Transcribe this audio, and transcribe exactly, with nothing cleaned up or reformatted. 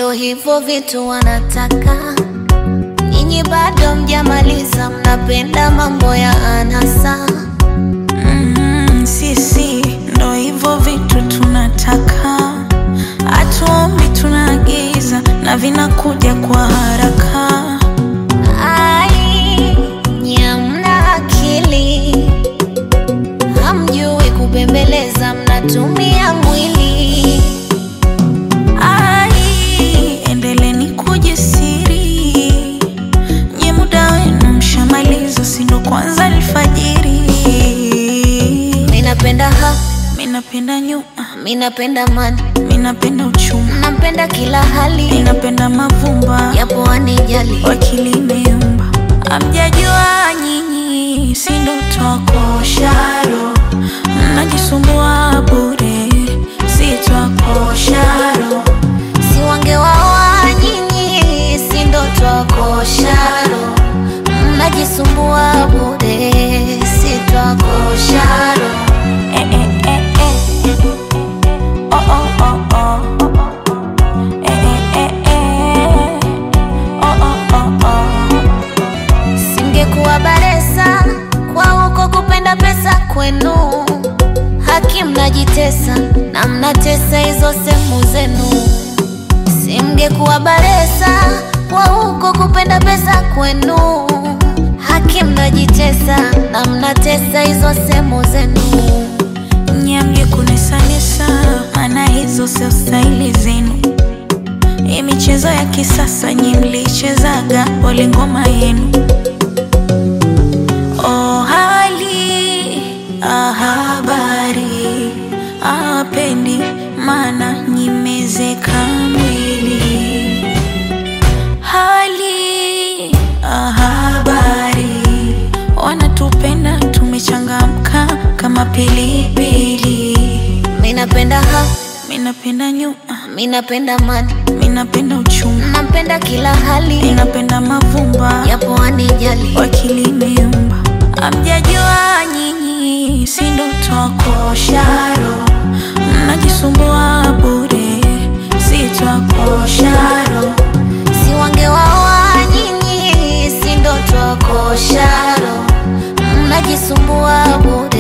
ndo hivyo vitu wanataka. Nyinyi bado mjamaliza, mnapenda mambo ya anasa. Mm, sisi ndo hivyo vitu tunataka. Hatuombi, tunaagiza na vinakuja kwa haraka. Ai, nyamna akili, hamjui kubembeleza, mnatumia mwili. Ai, endeleni kujisiri, nye muda wenu mshamaliza, sindo kwanza alfajiri. Minapenda ha, minapenda nyuma, minapenda mani, minapenda uchuma, napenda kila hali, minapenda mavumba, yapo wanijali, wakili imeumba. Amjajua nyinyi, sindo twakosharo, mnajisumbua bure, si twakosharo. si wangewaoa nyinyi, sindo twakosharo, mnajisumbua bure, si twakosharo. Eh, eh, eh, eh. Oh, oh, oh, oh. Eh, eh, eh, eh. Oh, oh, oh, oh. Singekuwa baresa kwa huko kupenda pesa kwenu, haki mnajitesa na mnatesa hizo sehemu zenu. Singekuwa baresa kwa huko kupenda pesa kwenu, haki mnajitesa na mnatesa hizo sehemu zenu. Nyamge kunesanesa, maana hizo sio staili zenu. Hii michezo ya kisasa nyi mlichezaga, pole ngoma yenu. Oh, hali ahabari apendi, maana nyimezeka mwili. Hali ahabari wanatupenda, tumechangamka kama pilipili. Minapenda ha, Minapenda nyuma, minapenda mani, minapenda uchuma, napenda kila hali, minapenda mavumba, yapo wanijali, wakili imeumba. Amjajua nyinyi, sindo twakosharo, mnajisumbua bure, si twakosharo. si wangewaoa nyinyi, sindo twakosharo, mnajisumbua bure.